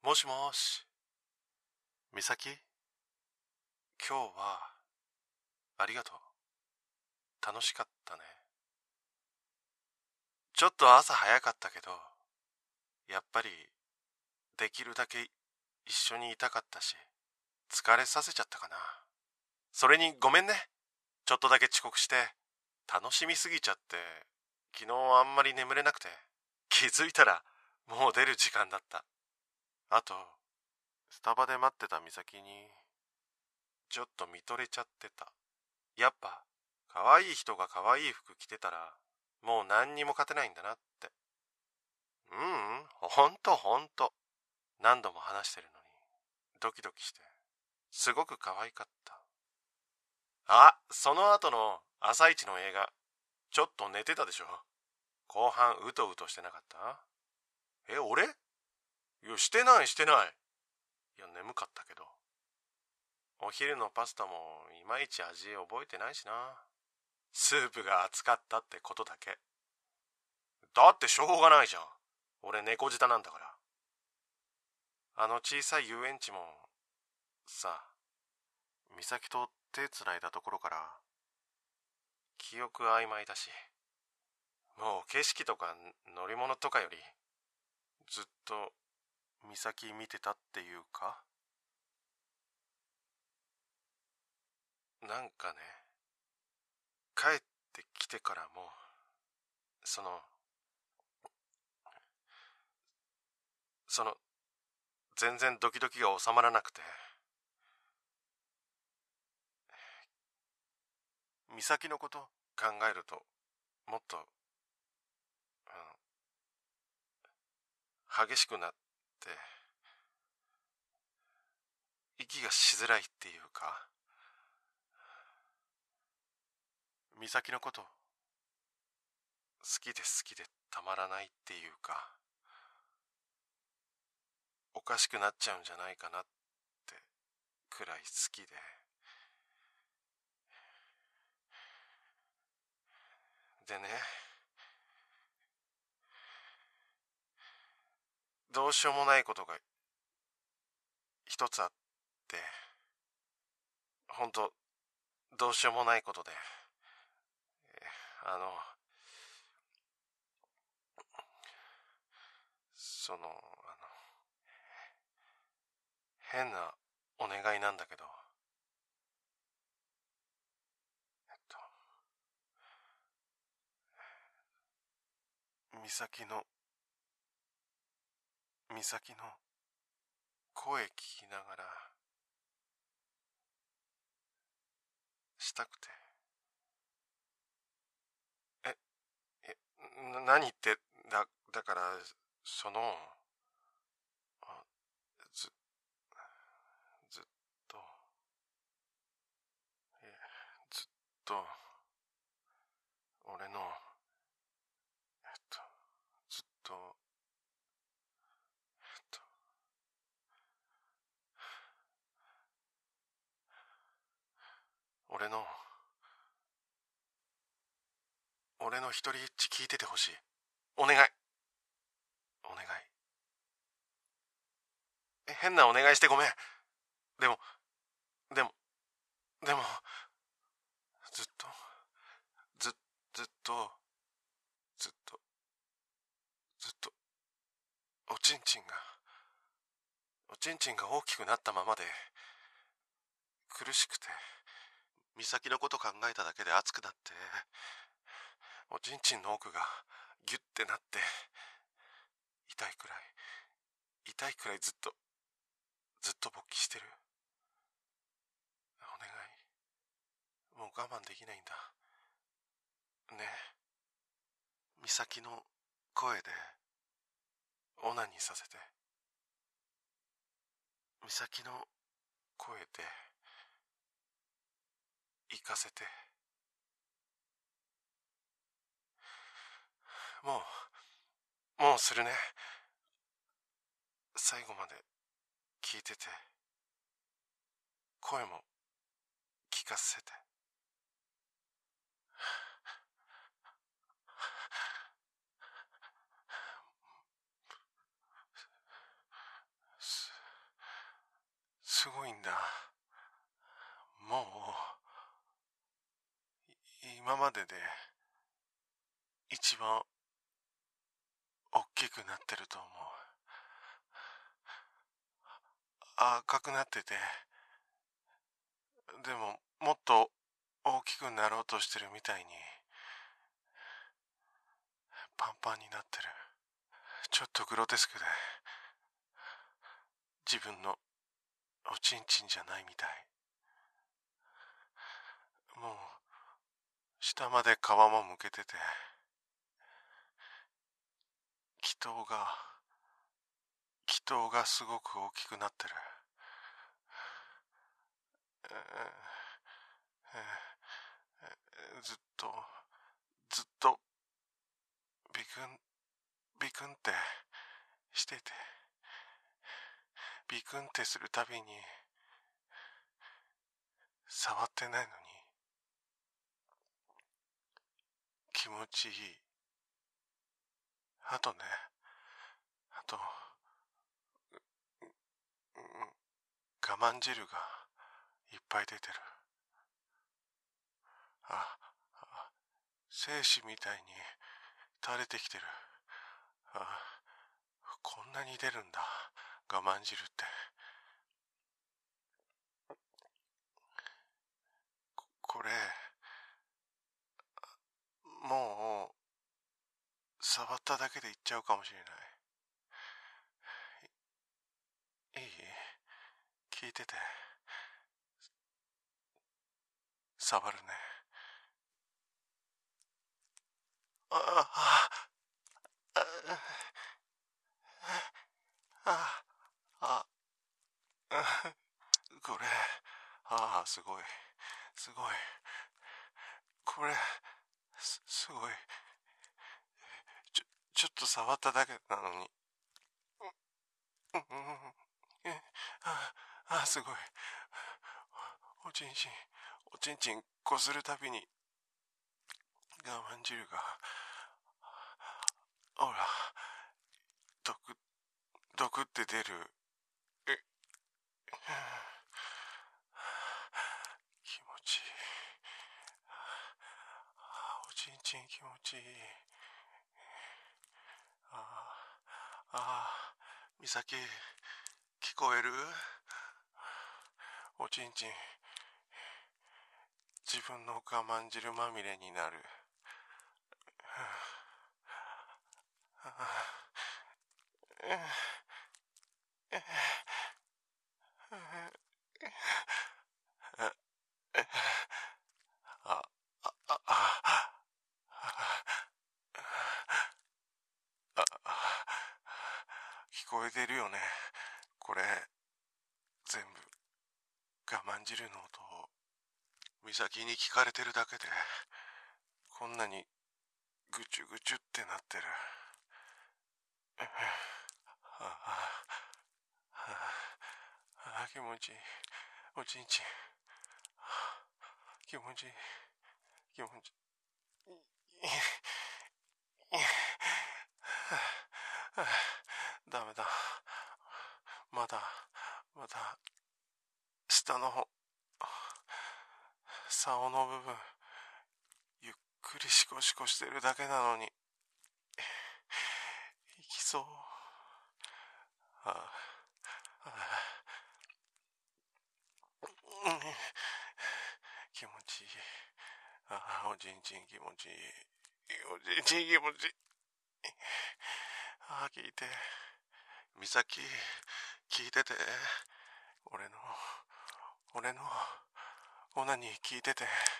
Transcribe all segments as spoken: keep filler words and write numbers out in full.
もしもし、美咲、今日はありがとう。楽しかったね。ちょっと朝早かったけど、やっぱりできるだけ一緒にいたかったし、疲れさせちゃったかな。それにごめんね。ちょっとだけ遅刻して、楽しみすぎちゃって、昨日あんまり眠れなくて、気づいたらもう出る時間だった。あと、スタバで待ってた美咲に、ちょっと見とれちゃってた。やっぱ、可愛い人が可愛い服着てたら、もう何にも勝てないんだなって。うんうん、ほんとほんと。何度も話してるのに、ドキドキして、すごく可愛かった。あ、その後の朝一の映画、ちょっと寝てたでしょ。後半うとうとしてなかった？え、俺？いや、してないしてない。いや、眠かったけど。お昼のパスタもいまいち味覚えてないしな。スープが熱かったってことだけ。だってしょうがないじゃん。俺猫舌なんだから。あの小さい遊園地も、さ、美咲と手つないだところから、記憶曖昧だし、もう景色とか乗り物とかより、ずっと美咲見てたっていうか、なんかね、帰ってきてからも、その、その、全然ドキドキが収まらなくて、美咲のこと考えると、もっと、うん、激しくなって、息がしづらいっていうか、美咲のこと好きで好きでたまらないっていうか、おかしくなっちゃうんじゃないかなってくらい好きで。でね、どうしようもないことが一つあって、ほんとどうしようもないことで、あの、その、あの、変なお願いなんだけど、えっと、美咲の、美咲の声聞きながら、したくて。え、え、な、何言って、だ、だから、その、あず、ずっと、え、ずっと、俺の、えっと、ずっと、えっと、俺の、俺の一人一致聞いててほしい。お願い。お願い。え、変なお願いしてごめん。でも、でも、でも、ずっと、ず、ずっと、ずっと、ずっと、おちんちんが、おちんちんが大きくなったままで、苦しくて、美咲のこと考えただけで熱くなって、おちんちんの奥がギュッてなって、痛いくらい、痛いくらいずっと、ずっと勃起してる。お願い。もう我慢できないんだ。ね。美咲の声で、オナニーさせて。美咲の声で、行かせて。もう、もうするね。最後まで聞いてて、声も聞かせて。 すごいんだ。もう今までで一番大きくなってると思う。赤くなってて、でももっと大きくなろうとしてるみたいにパンパンになってる。ちょっとグロテスクで、自分のおちんちんじゃないみたい。もう下まで皮もむけてて、気筒が気筒がすごく大きくなってる。ずっとずっとビクンビクンってしてて、ビクンってするたびに触ってないのに気持ちいい。あとね、あと、うん、我慢汁がいっぱい出てる。あ、あ、精子みたいに垂れてきてる。あ、こんなに出るんだ、我慢汁って。こ、これ、もう、触っただけでいっちゃうかもしれない。いい？聞いてて。触るね。ああ、ああ、ああ、これ、ああ、すごい、すごい。これ、す、すごい。ちょ、ちょっと触っただけなのに。うん、うん、え、ああ、すごい。おちんちん、おちんちんこするたびに、我慢汁が、ほら、毒、毒って出る。え、気持ちいい。おちんちん気持ちいい。ああ、ああ、美咲、聞こえる？おちんちん、自分の我慢汁まみれになる。あ、あ、あ、あ、聞こえてるよね。これ、全部、我慢汁の音を、美咲に聞かれてるだけで、こんなに、ぐちゅぐちゅってなってる。ああ、ああ、気持ちいい。おちんちん。気持ちいい。気持ちいい。ダメだ。まだ、まだ、下の方、竿の部分、ゆっくりシコシコしてるだけなのに、いきそう。ああ、ああ、うん、気持ちいい。ああ、おちんちん気持ちいい。おちんちん気持ちいい。ああ、聞いて。美咲、聞いてて。俺の、俺の、オナニー聞いてて。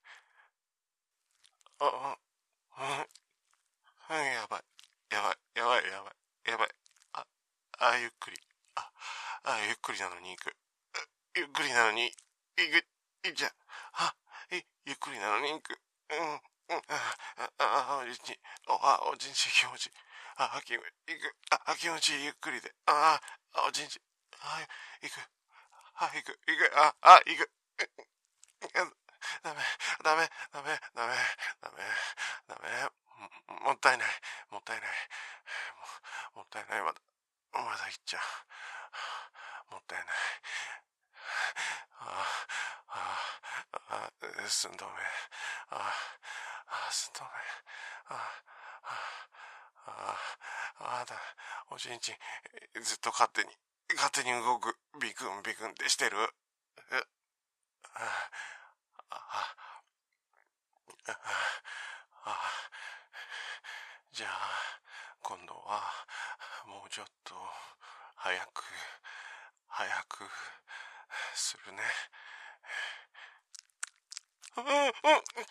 あ、うん、うん、やばい。やばい、やばい、やばい、やばい。あ、あ、ゆっくり。あ、あ、ゆっくりなのに行く。ゆっくりなのに、行く、いっちゃ。あ、い、ゆっくりなのに行く。うん、うん、あ、あ、あ、おちんちん、あ、おちんちん気持ちいい。あ、気持ちいい。行く。あ、気持ちいい、ゆっくりで。あ、おちんちん、あ、行く。あ、行く、行く、あ、あ、行く。ダメ、ダメ、ダメ、ダメ、ダメ、ダメ、もったいない、もったいない、も、もったいない、まだ、まだいっちゃう。もったいない。 寸止め。ああ、ああ、寸止め。ああ、ああ、ああだ、おちんちん、ずっと勝手に、勝手に動く、ビクンビクンってしてる。ああ、ああ、ああ、じゃあ、今度は、もうちょっと、早く、早く、するね。うんうんうんうん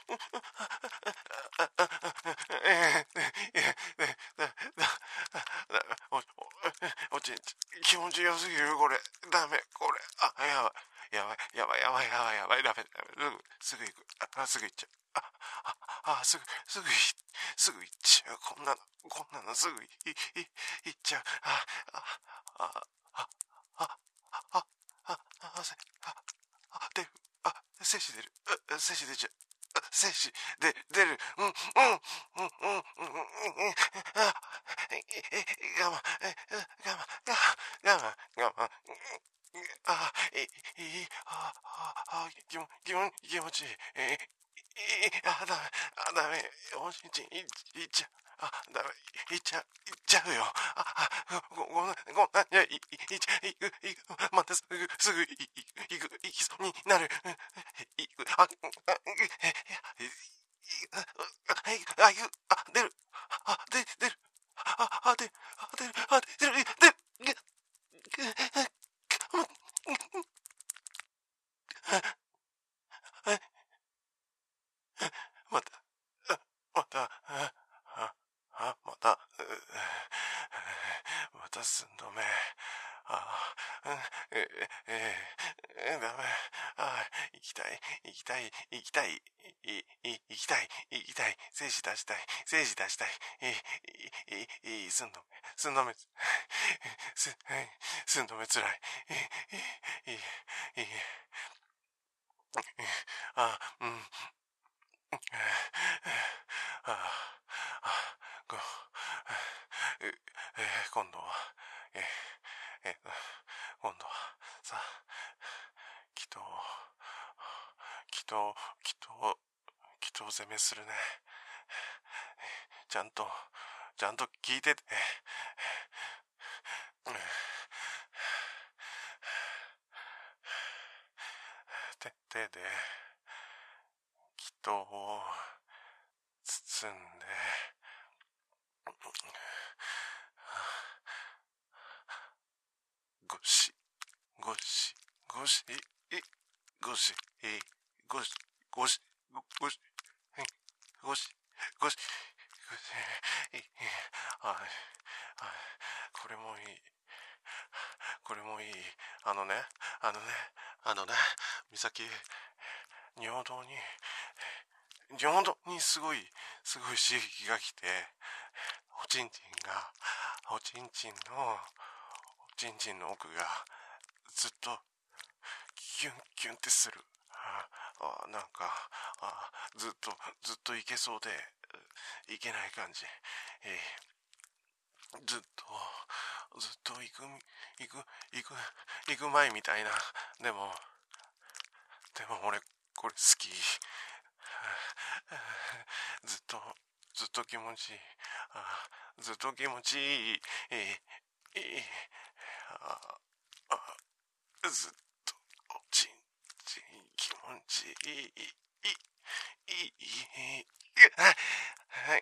おおちんち気持ちよすぎるこれダメこれあやばいやばいやばいやばいやばいやばいダメダメすぐすぐ行くあすぐ行っちゃうあああすぐすぐすぐ行っちゃうこんなのこんなのすぐいい行っちゃうあああああああああせああ出るあ精子出る精子出ちゃう精子で出るうんうんうんうんうんうんあ我慢我慢我慢我慢あいいああ気も気も気持ちいいえあダメあダメおちんちんいっちゃうあダメいっちゃういっちゃうよああごごめんごめんいやいいっちゃういくいくまたすぐすぐいくいくいきそうになるいくああああいうあ出るあ出出るああ出るあ出るあ出る出るまたまたああまたまた寸止めあえええダメあ行きたい行きたい行きたいいい行きたい行きたい精子出したい精子出したいいいいい寸止め寸止めす寸止めつらいいいいいあうんああこえ今度はええ今度はさ祈祷祈祷祈祷祈祷攻めするねちゃんとちゃんと聞いてて手手で祈祷を包んでごしごしごしいごしいごしごしごしごしごしはいはいこれもいいこれもいいあのねあのねあのね美咲尿道に尿道にすごいすごい刺激が来ておちんちんがおちんちんのおちんちんの奥がずっとキュンキュンってするああなんかあずっとずっといけそうでいけない感じ、えー、ずっとずっと行く行く行く行く前みたいなでもでも俺これ好きずっとずっと気持ちいいあずっと気持ちいいえー、えー、ああずっとおちんちん気持ちいいいいいいいいはい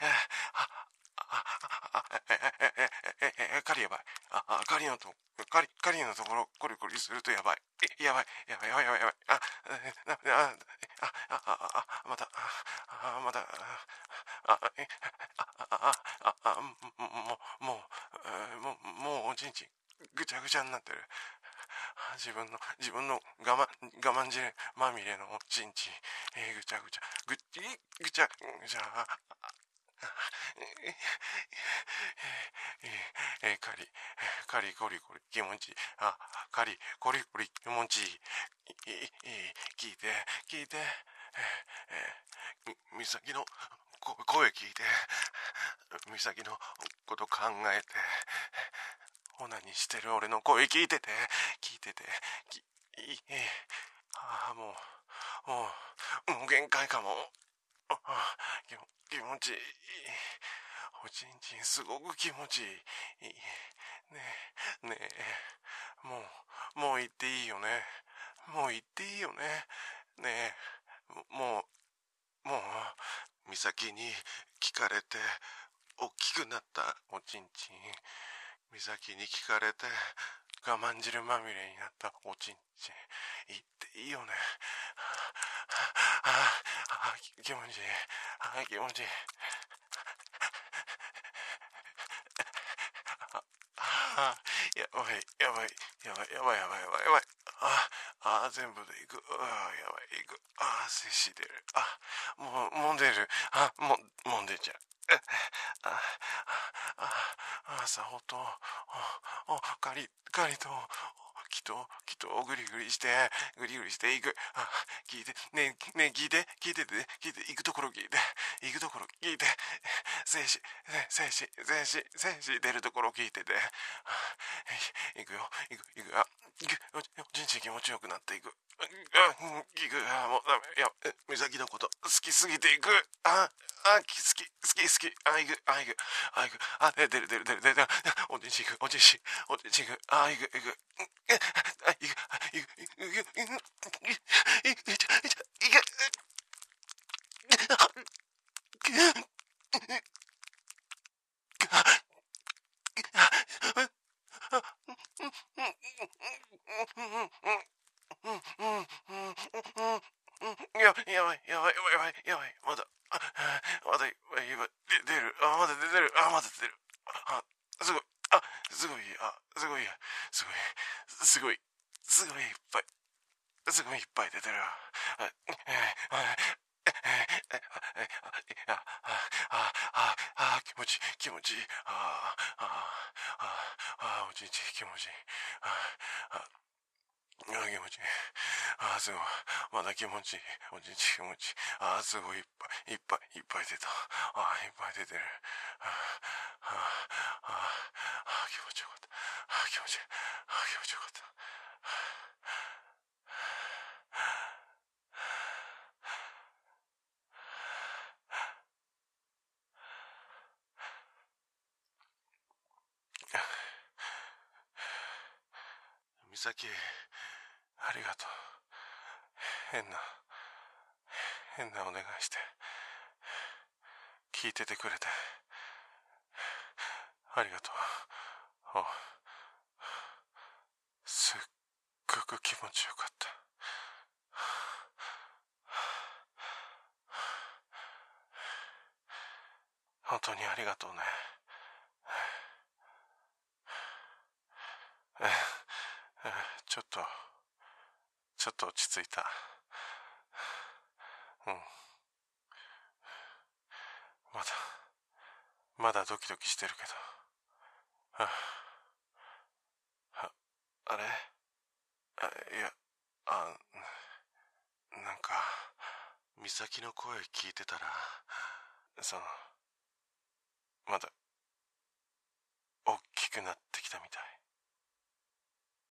カリやばいあカリのとカリカリのところコリコリするとやばいやばいやばいやばいやばいやばいあああああまたあまたあああああもうもうもうもうおちんちんぐちゃぐちゃになってる自分の自分の我慢我慢汁まみれのおちんちん、えー、ぐちゃぐちゃぐぐちゃぐちゃえー、カリカリコリコリ気持ちいいあカリコリコリ気持ちいい聞いて聞いてえー、えー、美咲の声聞いて美咲のこと考えてオナニーしてる俺の声聞いてて聞いててきいいああもうもうもう限界かも。あ気も気持ちいい。おちんちんすごく気持ちいい。ねえねえ、もうもう行っていいよね。もう行っていいよね。ねえ、もうもう美咲に聞かれて大きくなったおちんちん、美咲に聞かれて我慢汁まみれになったおちんちん、言っていいよね。ああ、ああ、気持ちいい。ああ、気持ちいい。ああ、やばい、やばい、やばい、やばい、やばい、やばい、やばい。ああ、全部でいく。ああ、やばい、いく。ああ、精子出る。あ、もう、もう出る。あ、もう、もう出ちゃう。ああ、ああ、さほと、お、カリ、カリと、きと、きと、グリグリして、グリグリしていく。あ、聞いて、ねえ、ねえ、聞いて、聞いてて、聞いて、行くところ聞いて、行くところ聞いて、精子、精子、精子、精子出るところ聞いてて、行くよ、行く、行く、あ、行く、おちんちん気持ちよくなっていく。あ、行く、あ、もうダメ。いや、美咲のこと好きすぎていく。あ、あ、好き、好き、好き。あ、行く、あ、行く、あ、行く。あ、出る、出る、出る、出る、出る。おちんちん行く、おちんちん、おちんちん行く。あ、行く、行く。あ、行く、行く、行く、行く、行く、行く、行く、行く。やばい、やばい、やばい、やばい、やばい、まだ、まだ、やばい、出る、あ、まだ出てる、あ、まだ出る、あ、すごい、あ、すごい、あ、すごい、すごい、すごい、すごいいっぱい、すごいいっぱい出てる。あ、あ、あ、あ、あ、気持ちいい、気持ちいい、あ、あ、あ、あ、おちんち気持ちいい、あ、あ、気持ちいい。あー、すごい。まだ気持ちいい。おちんち気持ちいい。あー、すごいいっぱい、いっぱい、いっぱい出た。あー、いっぱい出てる。あー、あー、あー、あー、気持ちよかった。あー、気持ちいい。あー、気持ちよかった。美咲、ありがとう。変な、変なお願いして、聞いててくれて、ありがとう。お、すっごく気持ちよかった。本当にありがとうね。ちょっと、ちょっと落ち着いた。うん。まだ、まだドキドキしてるけど。あ、あ、あれあ、いや、あ、なんか、美咲の声聞いてたら、その、まだ、大きくなってきたみたい。